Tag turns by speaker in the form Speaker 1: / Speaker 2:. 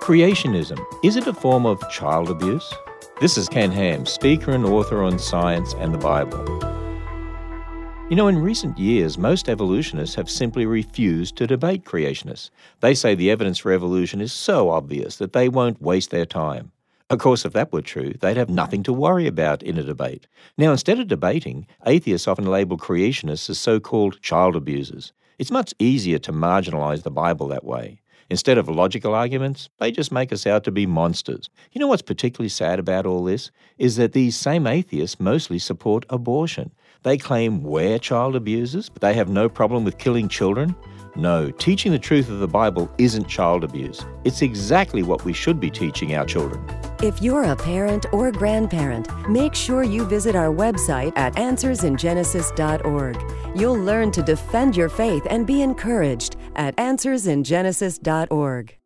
Speaker 1: Creationism, is it a form of child abuse? This is Ken Ham, speaker and author on science and the Bible. You know, in recent years, most evolutionists have simply refused to debate creationists. They say the evidence for evolution is so obvious that they won't waste their time. Of course, if that were true, they'd have nothing to worry about in a debate. Now, instead of debating, atheists often label creationists as so-called child abusers. It's much easier to marginalize the Bible that way. Instead of logical arguments, they just make us out to be monsters. You know what's particularly sad about all this? Is that these same atheists mostly support abortion. They claim we're child abusers, but they have no problem with killing children. No, teaching the truth of the Bible isn't child abuse. It's exactly what we should be teaching our children.
Speaker 2: If you're a parent or grandparent, make sure you visit our website at answersingenesis.org. You'll learn to defend your faith and be encouraged at answersingenesis.org.